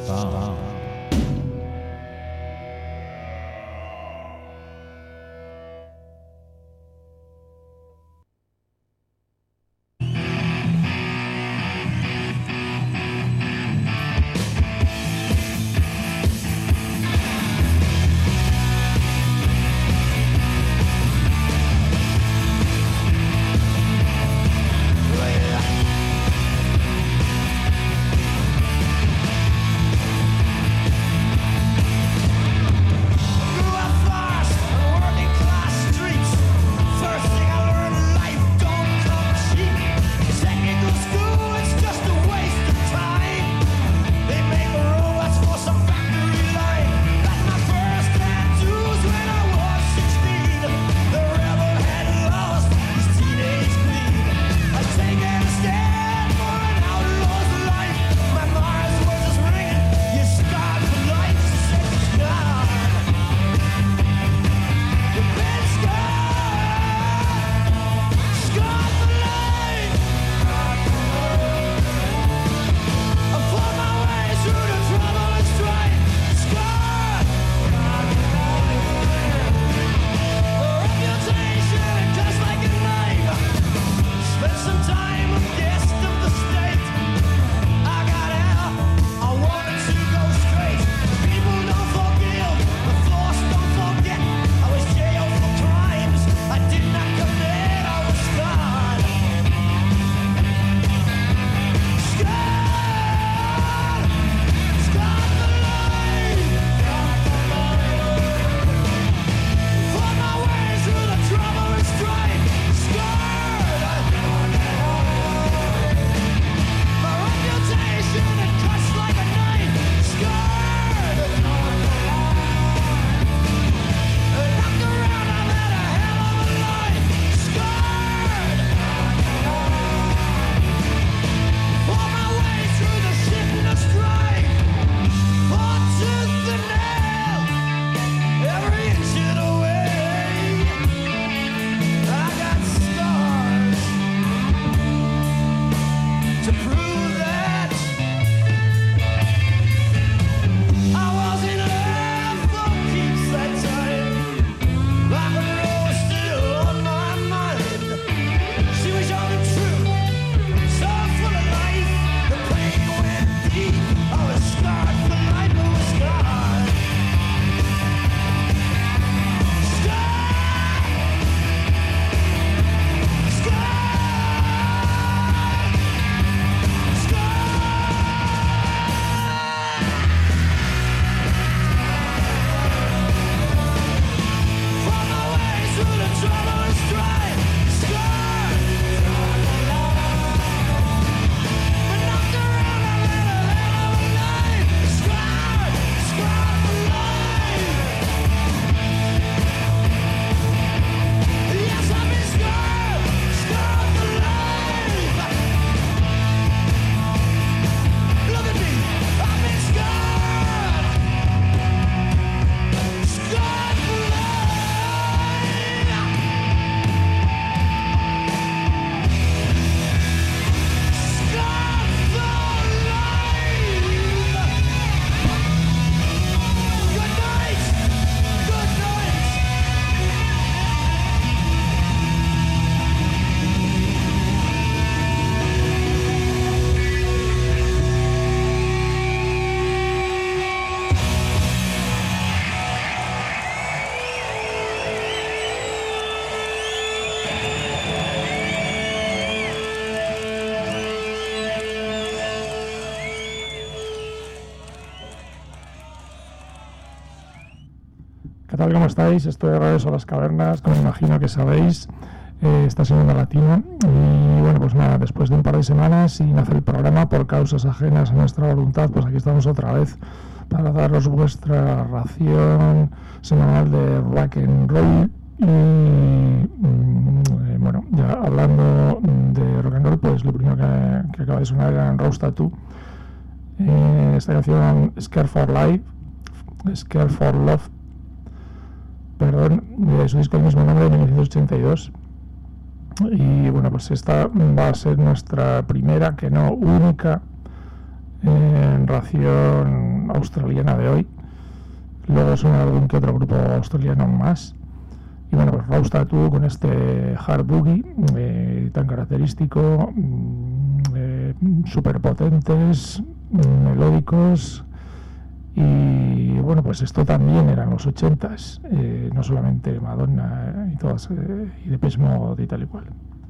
tal? ¿Cómo estáis? Esto de Regreso a las Cavernas, como imagino que sabéis, está siendo latino. Y bueno, pues nada, después de un par de semanas sin hacer el programa por causas ajenas a nuestra voluntad, pues aquí estamos otra vez para daros vuestra ración semanal de rock and roll. Y bueno, ya hablando de rock and roll, pues lo primero que acaba de sonar era Rose Tattoo. Esta canción Scared for Love, perdón, de su disco del mismo nombre de 1982. Y bueno, pues esta va a ser nuestra primera, que no única, ración australiana de hoy. Luego suena algún que otro grupo australiano más. Y bueno, pues Rose Tattoo con este hard boogie tan característico, súper potentes, melódicos. Y bueno, pues esto también eran los 80s, no solamente Madonna y todas, y Depeche Mode y tal y cual.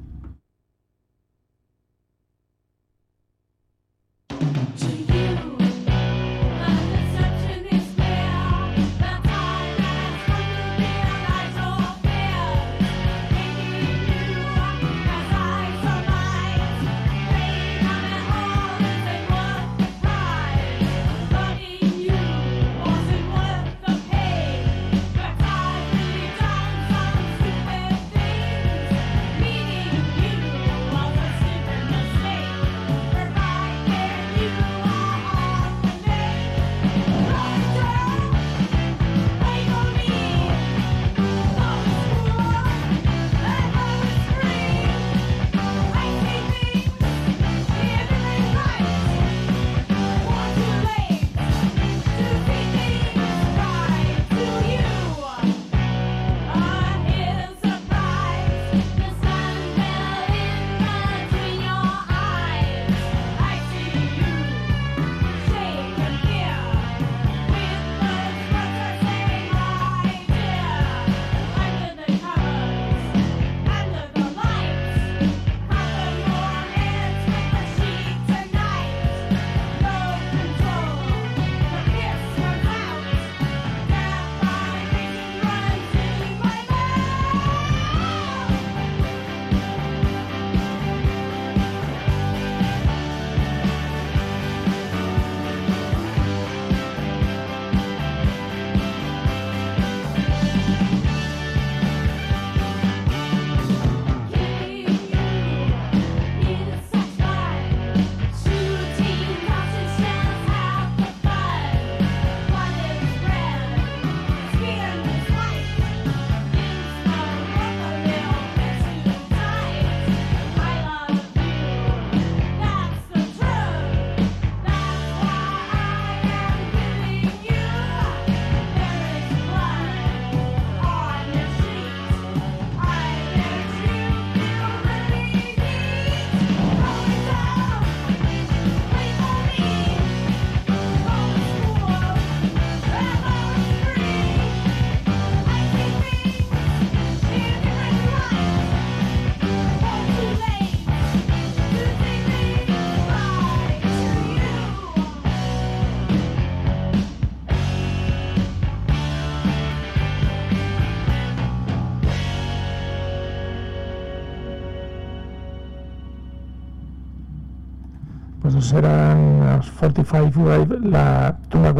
Pues esos eran los 45 Drive, la Tuna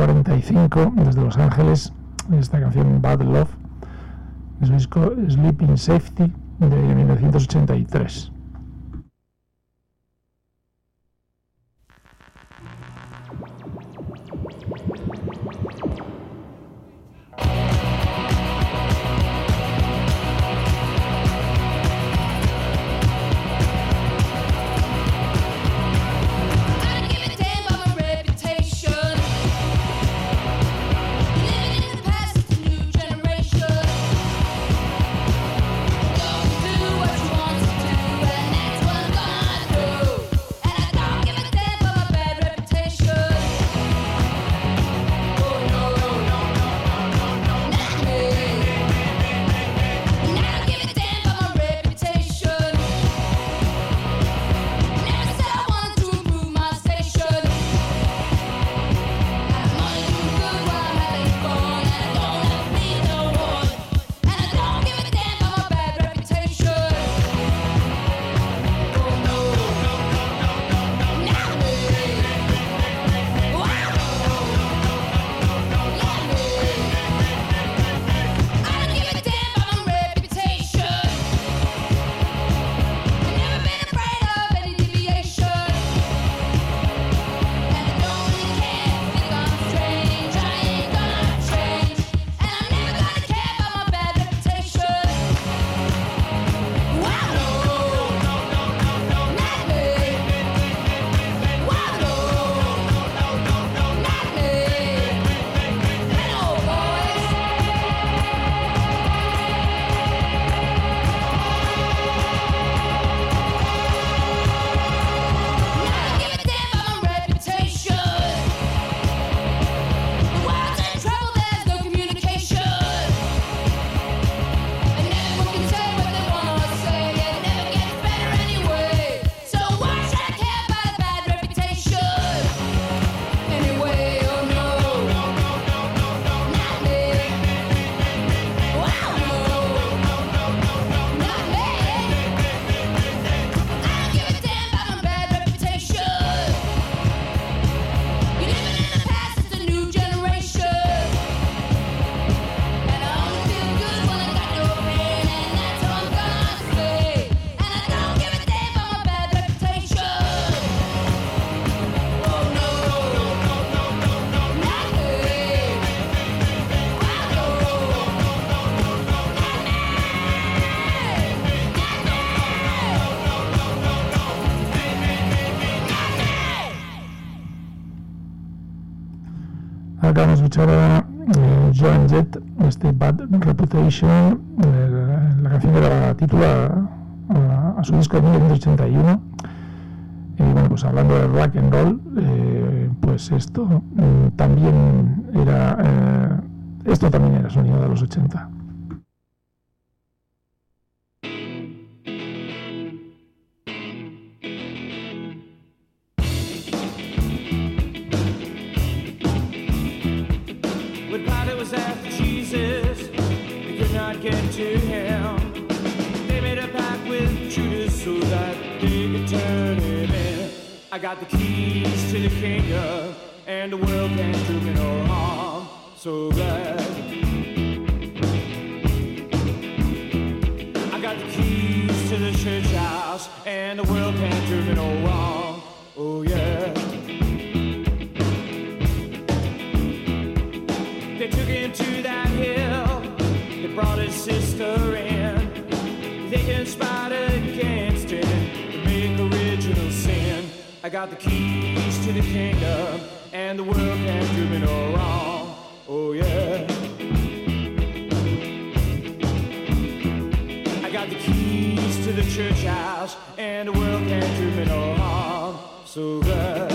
45 desde Los Ángeles, esta canción Bad Love, de su disco Sleeping Safety de 1983. Do what you want to do. vamos a escuchar a Joan Jett, Bad Reputation, la canción que daba título a su disco de 1981. Y bueno, pues hablando de rock and roll, pues esto también era sonido de los 80. Get to him. They made a pact with Judas so that they could turn him in. I got the keys to the kingdom, and the world can't do me no harm. So glad. I got the keys to the church house, and the world can't do me no wrong. Oh yeah. They took him to that hill. Brought his sister in. They conspired against him to make original sin. I got the keys to the kingdom, and the world can't do me no wrong. Oh yeah. I got the keys to the church house, and the world can't do me no harm. So good.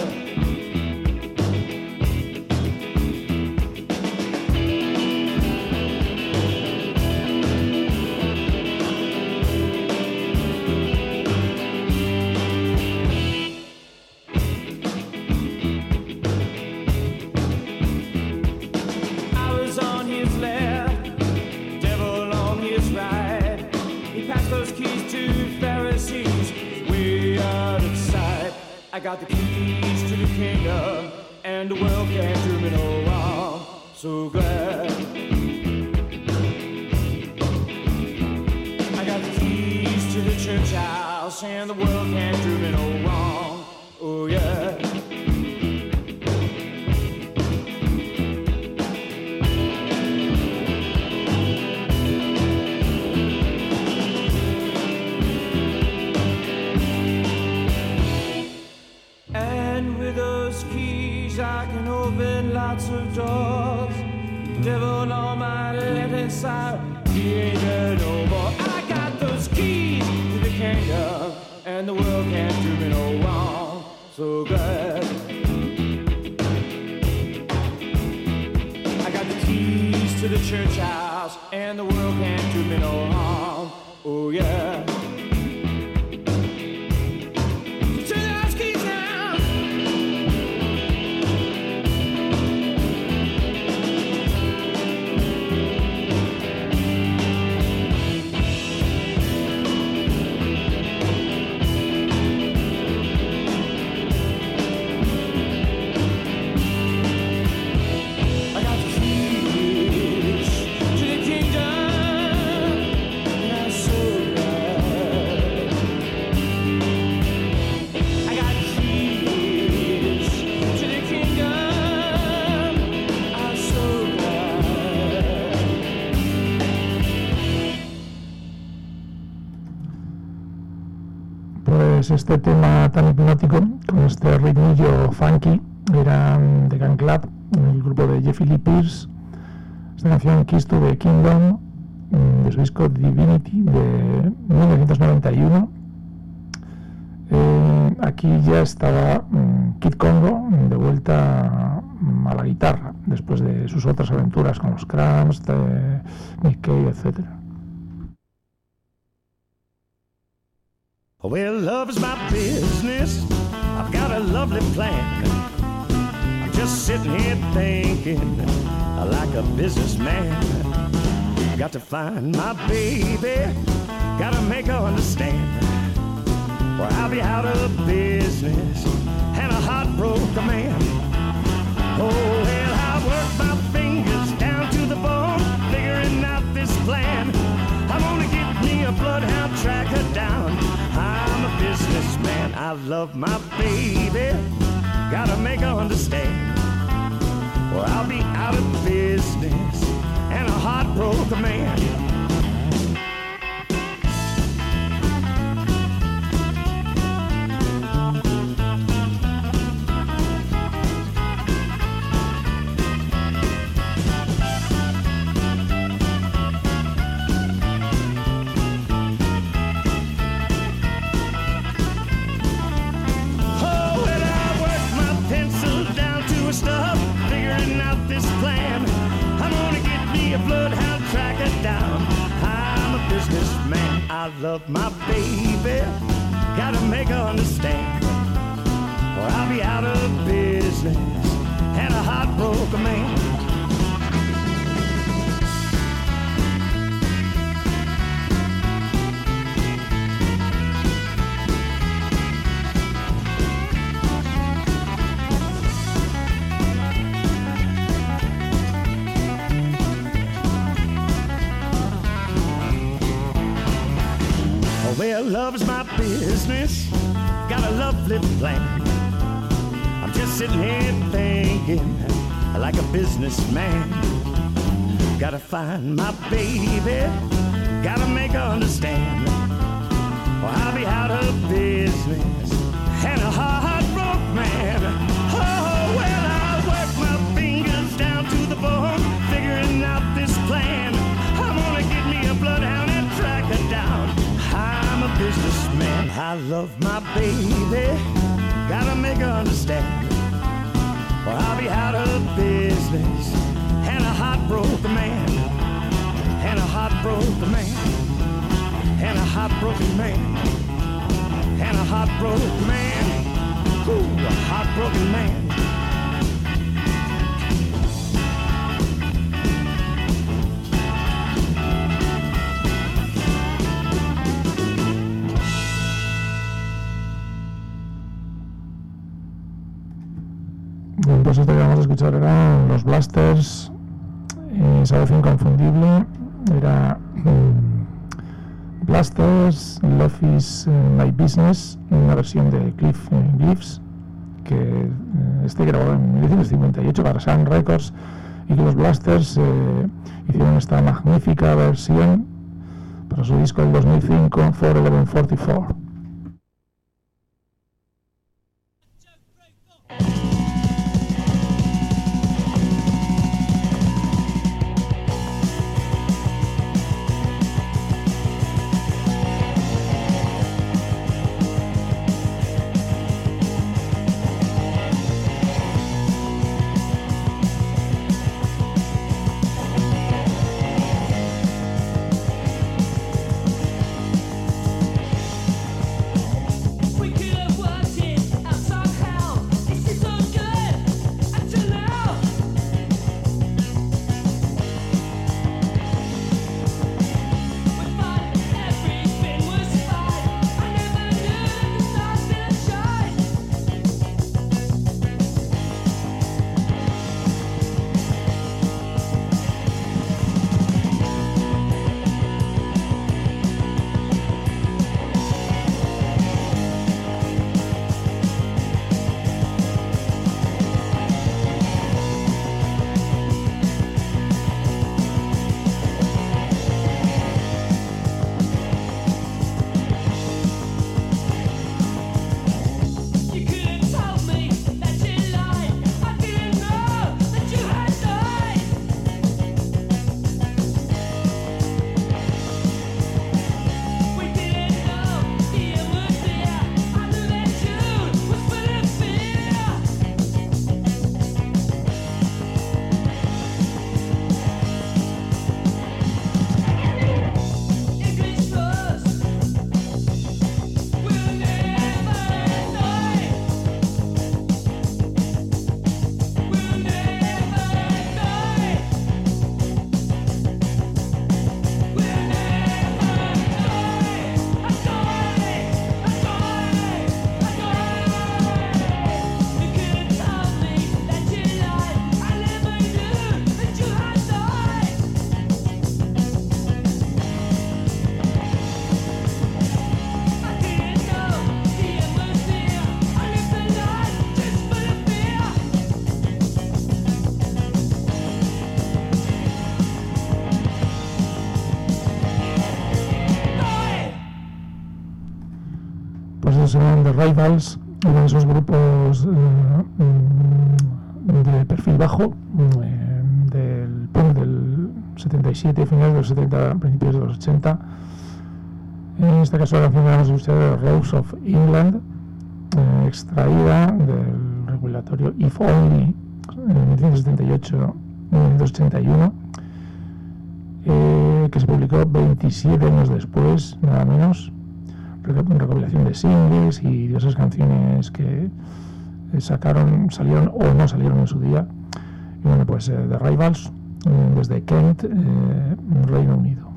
I got the keys to the kingdom, and the world can't do me no wrong. So glad. I got the keys to the church house, and the world can't do me no wrong. Oh yeah. I can open lots of doors. Devil almighty, let inside. He ain't there no more. I got those keys to the kingdom, and the world can't do me no wrong. So glad. I got the keys to the church house, and the world can't do me no harm. Oh yeah. Este tema tan hipnótico con este ritmillo funky era de Gun Club, el grupo de Jeffrey Lee Pierce. Esta canción Keys to the Kingdom, de su disco Divinity de 1991. Aquí ya estaba Kid Congo de vuelta a la guitarra después de sus otras aventuras con los Cramps, de Nick Cave, etc. Well, love is my business. I've got a lovely plan. I'm just sitting here thinking like a businessman. Got to find my baby, gotta make her understand, or I'll be out of business and a heartbroken man. Oh, well, I work my fingers down to the bone, figuring out this plan. I'm gonna get me a bloodhound, track her down. I'm a businessman, I love my baby, gotta make her understand, or I'll be out of business and a heartbroken man. a bloodhound, track her down. I'm a businessman, I love my baby. Gotta make her understand, or I'll be out of business and a heartbroken man. Well, love is my business, got a lovely plan. I'm just sitting here thinking like a businessman. Gotta find my baby, gotta make her understand, or I'll be out of business and a heartbroken man. Oh, well, I work my fingers down to the bone, figuring out this plan. I'm gonna get me a bloodhound and track her down. I'm a businessman, I love my baby. Gotta make her understand, or I'll be out of business and a heartbroken man. And a heartbroken man. And a heartbroken man. And a heartbroken man. Ooh, a heartbroken man. Pues esto que vamos a escuchar eran los Blasters, esa voz inconfundible era Blasters, Love is My Business, una versión de Cliff Glyphs que grabó en 1958 para Sun Records, y que los Blasters hicieron esta magnífica versión para su disco del 2005, 41144. Eran The Rivals, eran esos grupos de perfil bajo del punk del 77, finales de los 70, principios de los 80. En este caso la canción que vamos a escuchar es Rose of England, extraída del regulatorio If Only en 1978-1981, que se publicó 27 años después, nada menos, recopilación de singles y diversas canciones que salieron o no salieron en su día. Y bueno, pues The Rivals, desde Kent, Reino Unido.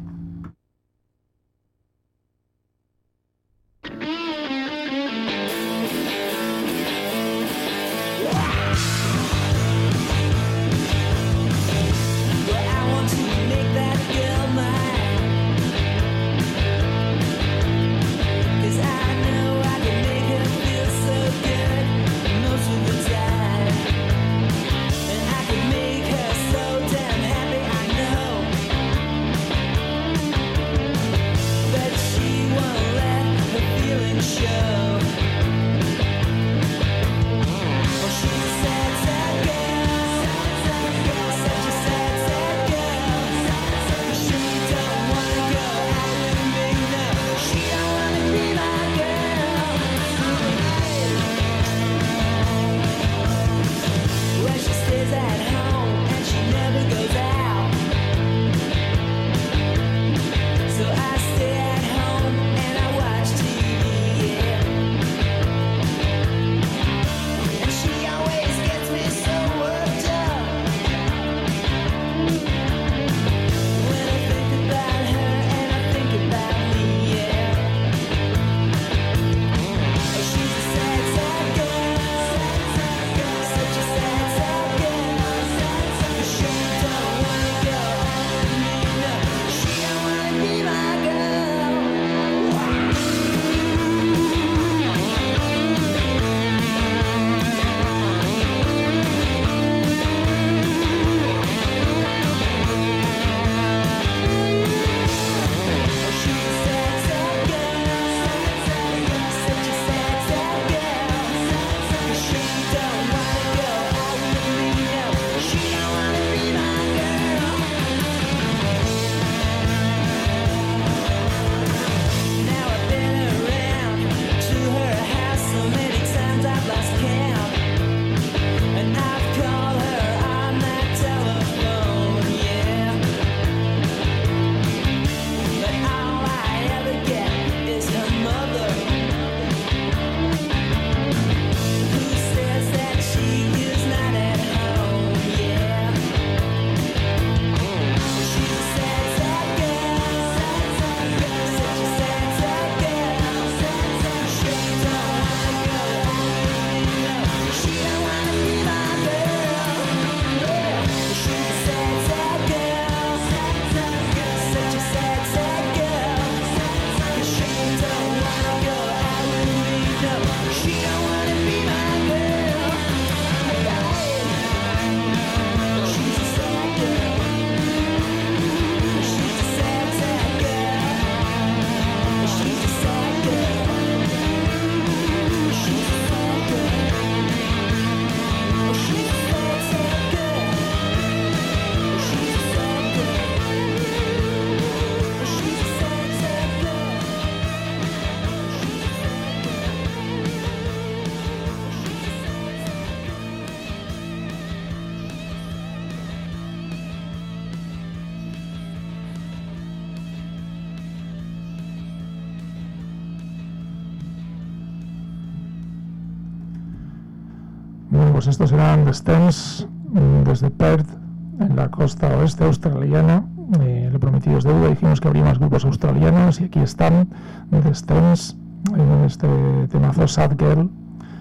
Bueno, pues estos eran The Stems, desde Perth, en la costa oeste australiana. Le prometí os deuda, dijimos que habría más grupos australianos y aquí están The Stems en este temazo Sad Girl,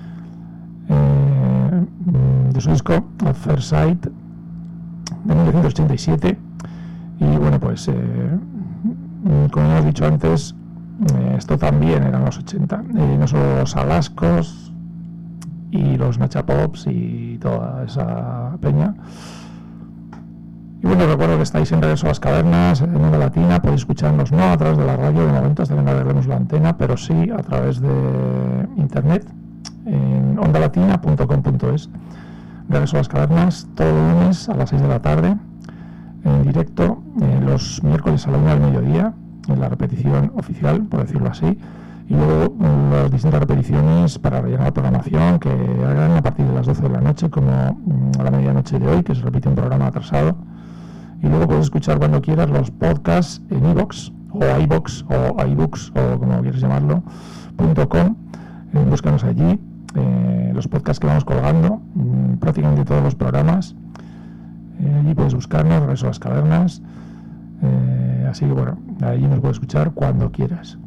de su disco At First Sight de 1987. Y bueno, pues como hemos dicho antes, esto también eran los 80, no solo los Alascos y los Nachapops y toda esa peña. Y bueno, recuerdo que estáis en Regreso a las Cavernas, en Onda Latina. Podéis escucharnos no a través de la radio de momento hasta que no arreglemos la antena, pero sí a través de internet en ondalatina.com.es. Regreso a las Cavernas todos los lunes a las 6 de la tarde en directo, los miércoles a la 1 del mediodía en la repetición oficial, por decirlo así, y luego las distintas repeticiones para rellenar la programación que hagan a partir de las 12 de la noche, como a la medianoche de hoy, que se repite un programa atrasado, Y luego puedes escuchar cuando quieras los podcasts en iVoox o iVoox o iBooks o como quieras llamarlo, .com. Búscanos allí, los podcasts que vamos colgando, prácticamente todos los programas. Allí puedes buscarnos, Regreso a las Cavernas. Así que bueno, allí nos puedes escuchar cuando quieras.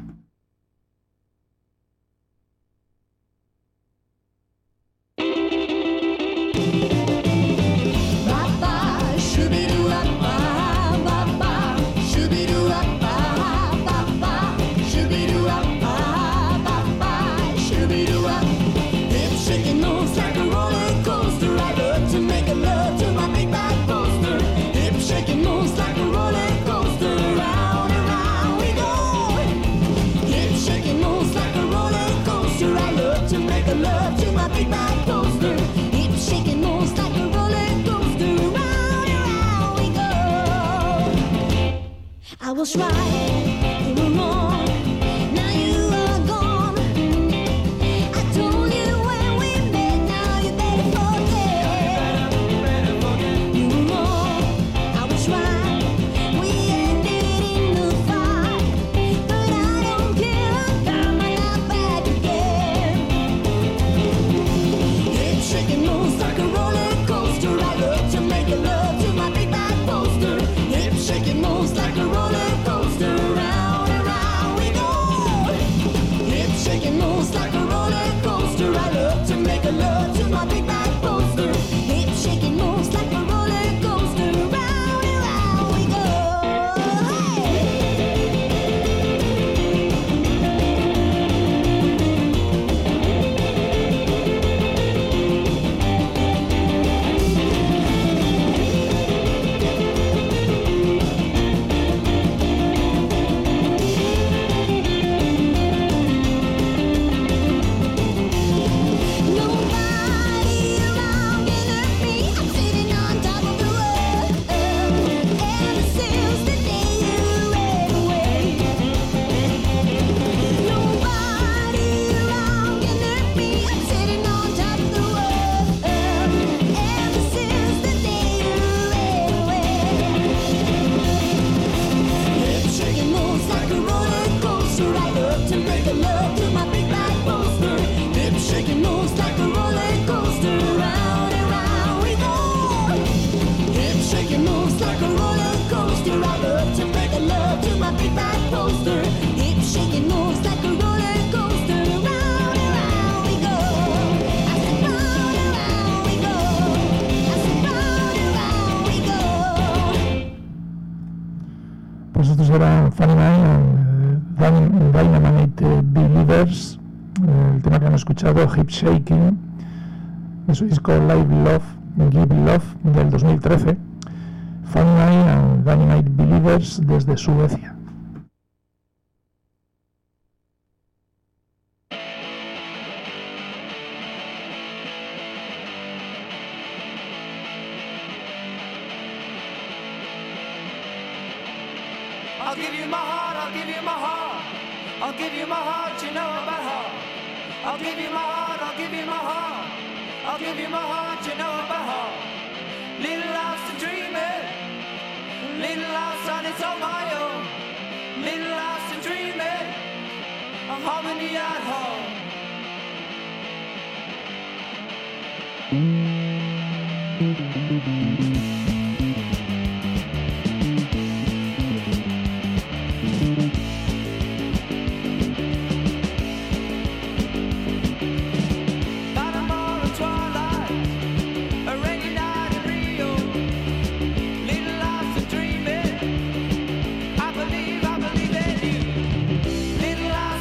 I was right, you were wrong, now you are gone. I told you when we met, now you better forget. You were wrong, I was right, we ended in the fight. But I don't care, I got my life back again. Head shaking moves like a roller coaster. I love to make love to my big bad poster. Hip shaking moves like a roller coaster, round and round we go. Hip shaking moves like a roller coaster. I love to make love to my big bad poster. Hip shaking moves like a roller coaster, round and round we go. Nobody around can hurt me. I'm sitting on top of the world. Ever since the day you ran away. Nobody around can hurt me. I'm sitting on top of the world. Ever since the day you ran away. Hip shaking moves like a roller coaster. I love to make love to my big bad poster. Hip shaking moves like a roller coaster, round and round we go. Hip shaking moves like a roller coaster. I love to make love to my big bad poster. Hip shaking moves like a roller coaster, round and round we go. I said round and round we go. I said round and round we go. Pues estos eran Funny Man, Dynamite Believers, el tema que han escuchado, Hip Shaking, de su disco Live Love, Give Love, del 2013. Funny Man and Dynamite Believers desde Suecia. I'll give you my heart, I'll give you my heart. I'll give you my heart, you know about heart. I'll give you my heart, I'll give you my heart. I'll give you my heart, you know about heart. Little lost and dreaming. Little lost on its on my own. Little lost and dreaming. A harmony at home.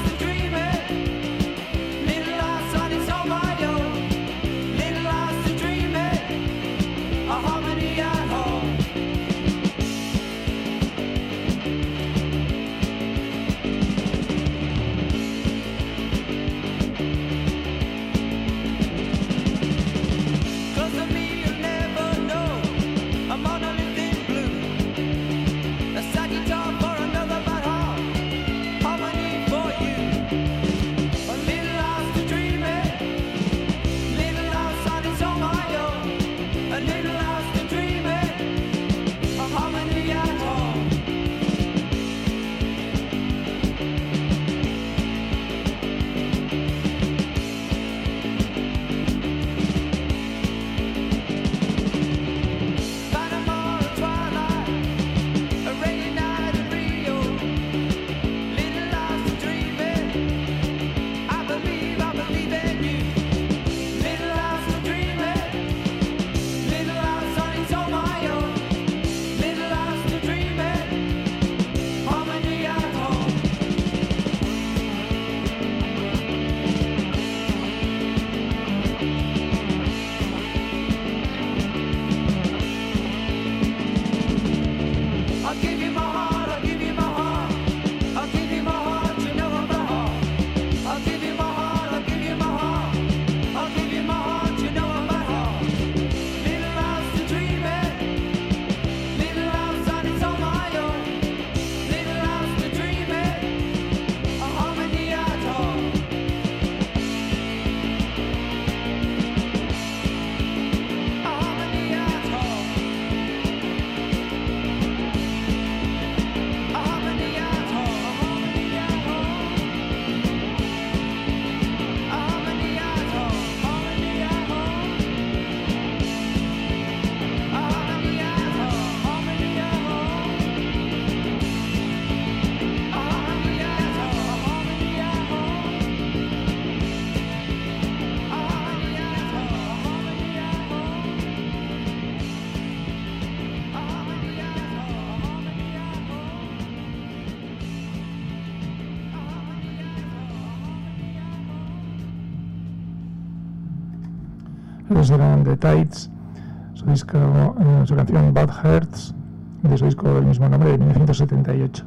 Little lost and dreaming. Ellos eran The Tides, su canción Bad Hearts, de su disco del mismo nombre, de 1978.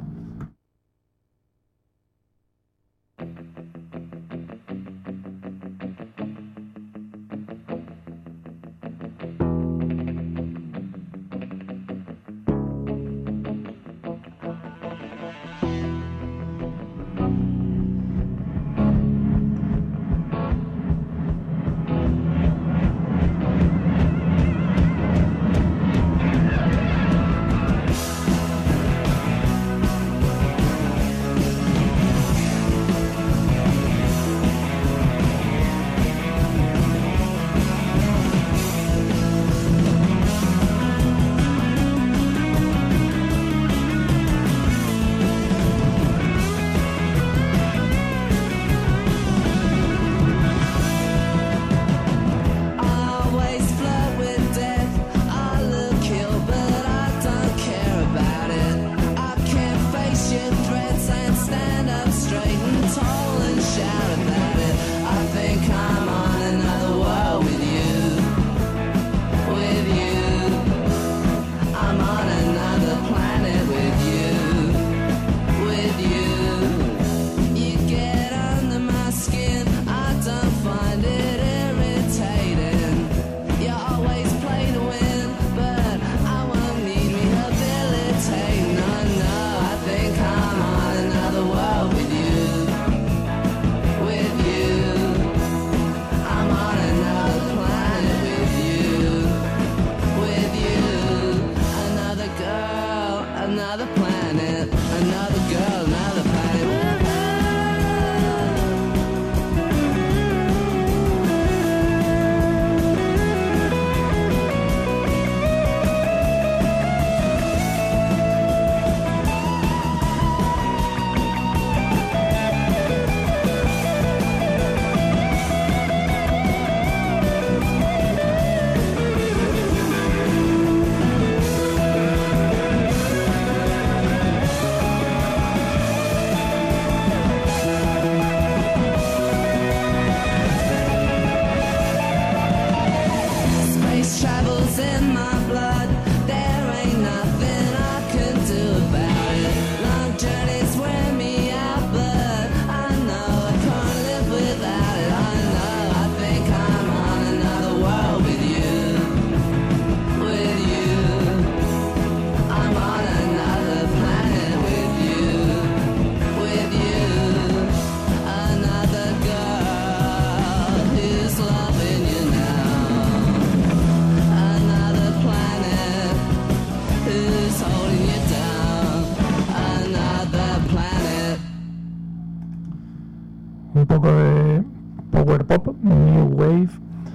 Un poco de power pop, new wave,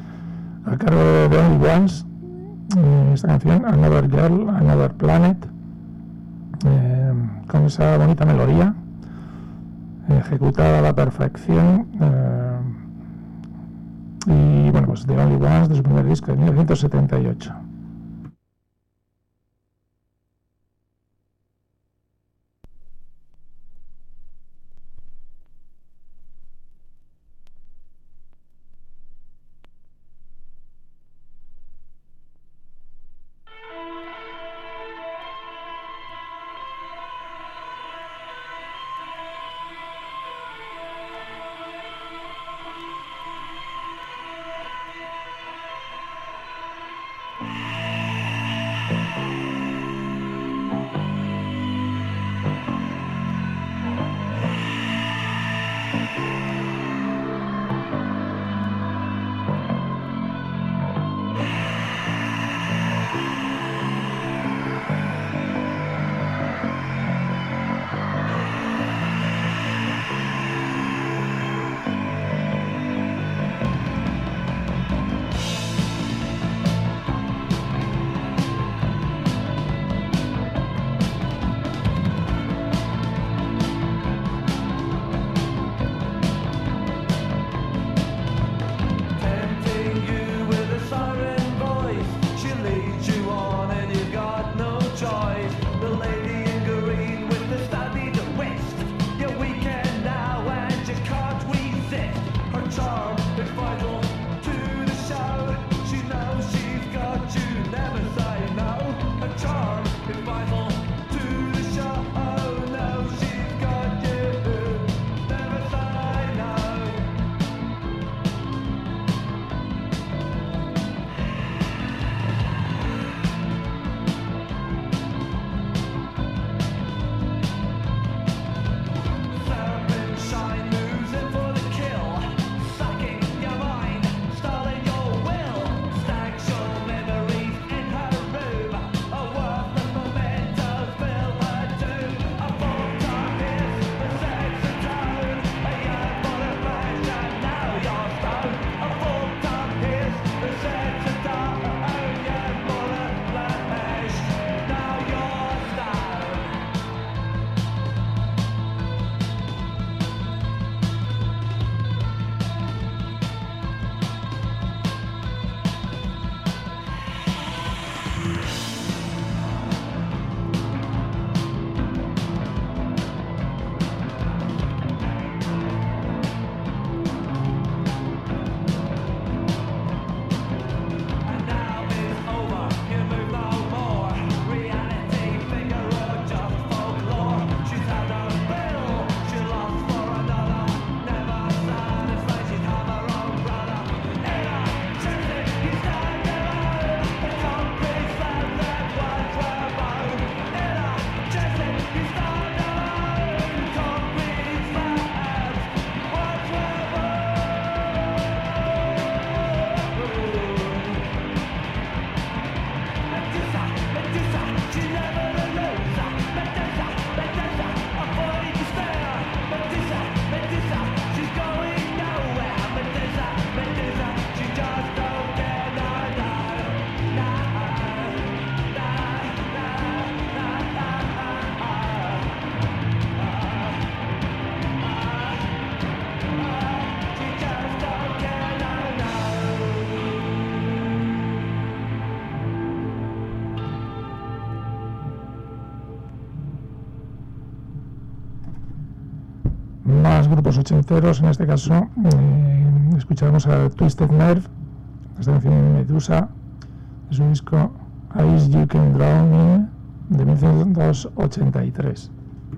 a cargo de The Only Ones. Esta canción, Another Girl, Another Planet, con esa bonita melodía, ejecutada a la perfección. Y bueno, pues The Only Ones, de su primer disco de 1978. más grupos ochenteros. En este caso escucharemos a Twisted Nerve, esta canción Medusa, de su disco Ice You Can Drown In, de 1983.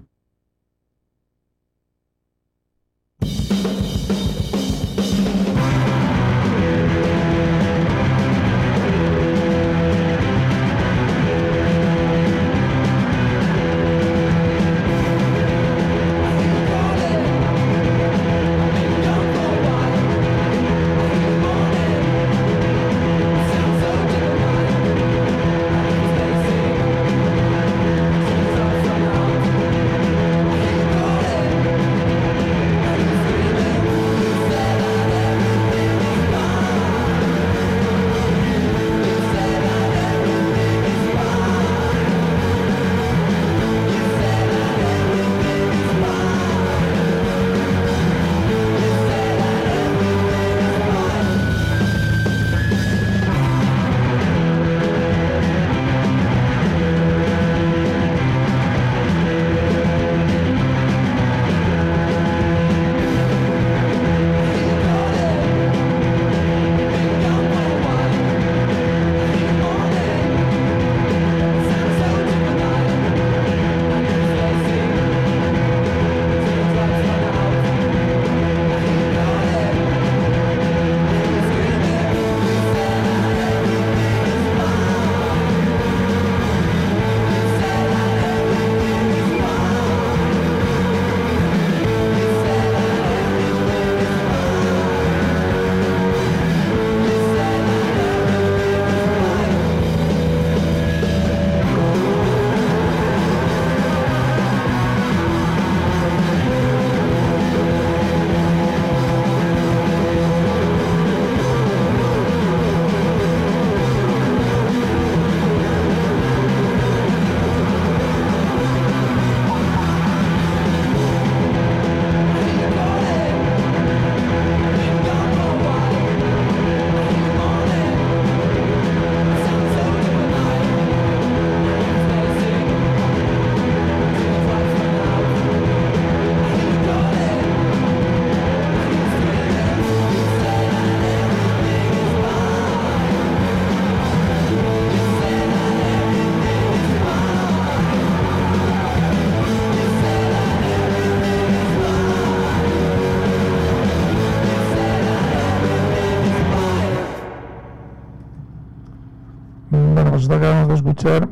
Esto que acabamos de escuchar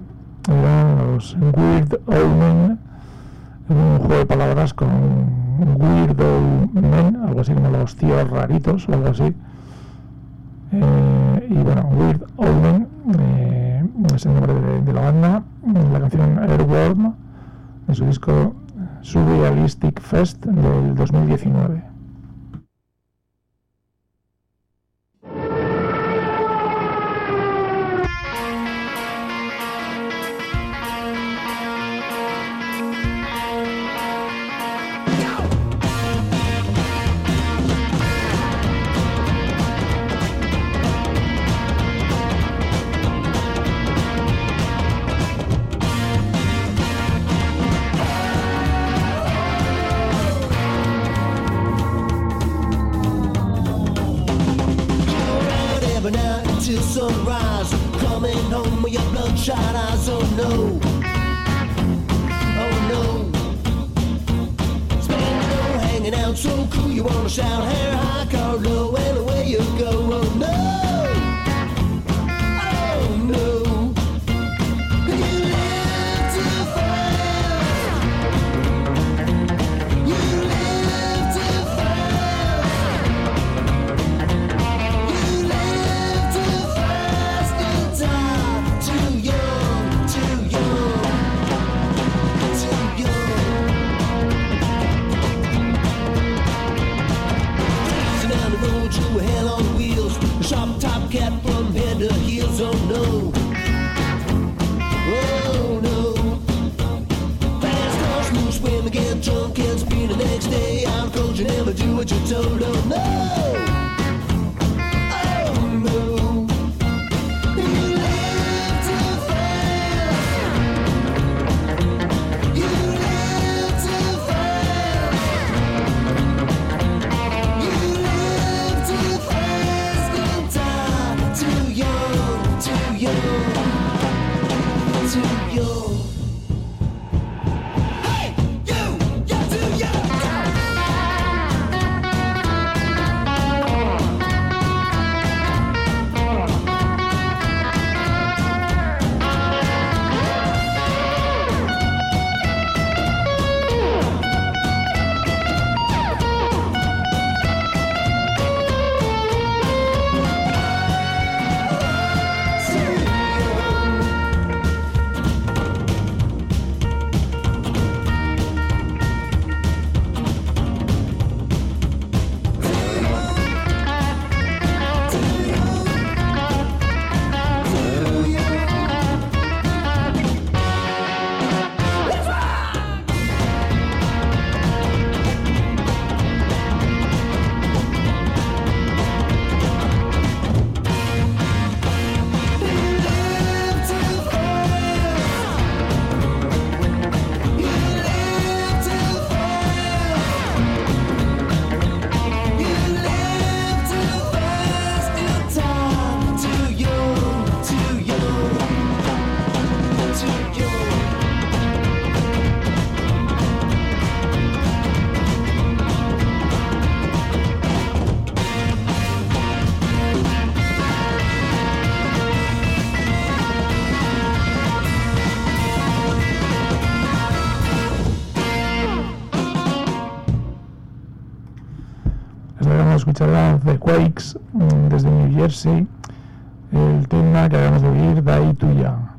eran los Weird Old Men, un juego de palabras con Weird Old Men, algo así como los tíos raritos o algo así. Y bueno, Weird Old Men es el nombre de la banda. La canción Airworm, de su disco Surrealistic Fest del 2019. Sunrise, coming home with your bloodshot eyes. Oh no, oh no. Spend no hanging out so cool. You wanna shout hair high, car low, and away you go. Oh no, oh no. You live too fast. You live too fast. You live too fast and die too young, too young, too young. Cruising down the road, you were hell on wheels. A sharp top cat from head to heels. Oh no, oh no. Fast car, smooth swim, get drunk and speed the next day. Out cold, you never do what you're told. Oh no. Hey, you too young. Escuchar a The Quakes desde New Jersey, el tema que acabamos de oír, Die Too Young.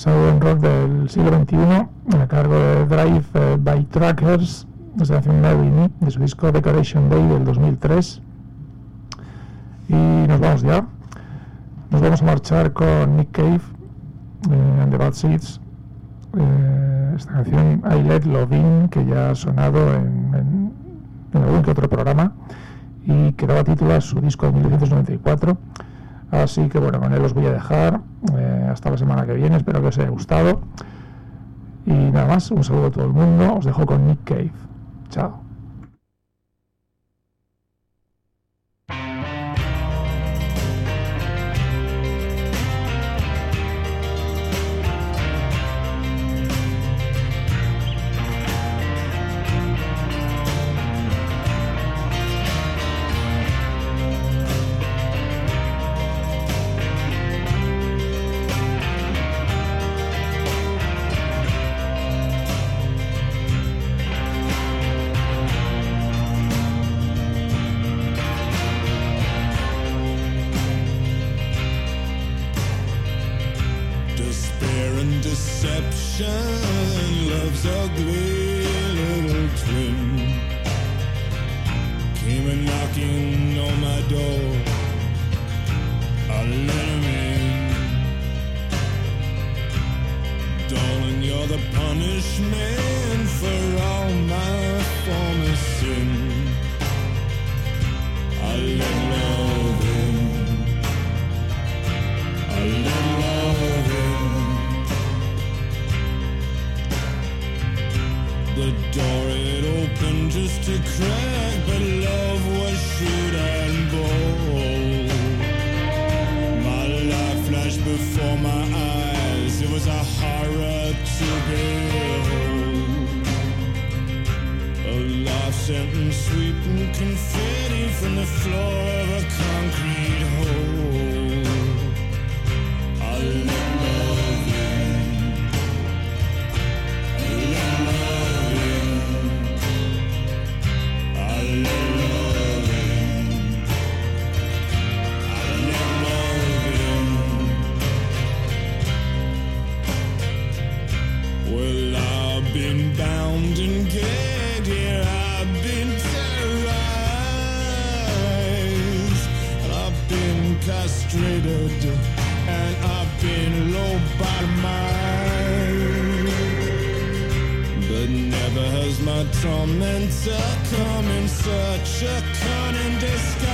Southern rock del siglo XXI, a cargo de Drive by Truckers, esta canción Marry Me, de su disco Decoration Day del 2003. Y nos vamos ya. Nos vamos a marchar con Nick Cave and the Bad Seeds. Esta canción I Let Love In, que ya ha sonado en algún que otro programa y que daba título a su disco de 1994. Así que bueno, con él os voy a dejar hasta la semana que viene. Espero que os haya gustado y nada más, un saludo a todo el mundo. Os dejo con Nick Cave. Chao. Love's ugly little twin came a knocking on my door. I let him in. Darling, you're the punishment for all my former sin. I let love in. I let love in. The door it opened just a crack, but love was shrewd and bold. My life flashed before my eyes, it was a horror to behold. A life sentence sweeping confetti from the floor of a concrete hole. I let love in. I let love in. I let love in. I let love in. Well, I've been bound and gagged, yeah, I've been terrorized, and I've been castrated, and I've been lobotomized. But never has my tormentor come in such a cunning disguise.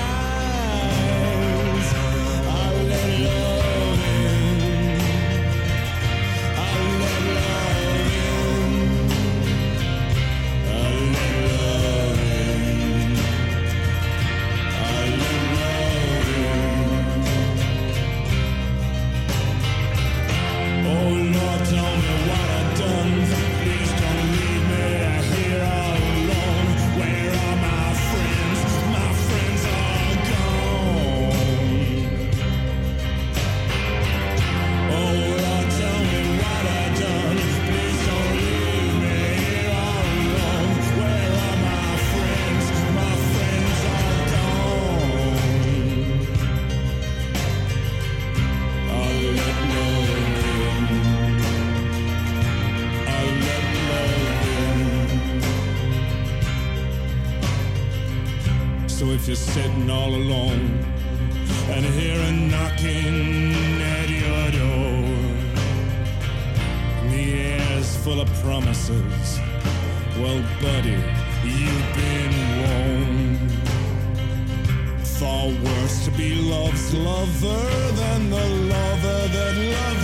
I let love in. I let love in. I let love in. I let love in. Oh Lord, tell me what I've done. Please don't leave me here all alone. Where are my friends? My friends are gone. Oh Lord, tell me what I've done. Please don't leave me here all alone. Where are my friends? My friends are gone. I let love in. I let love in. So if you're sitting all alone and hear a knocking at your door, and the air's full of promises, well, buddy, you've been warned. Far worse to be love's lover than the lover that loved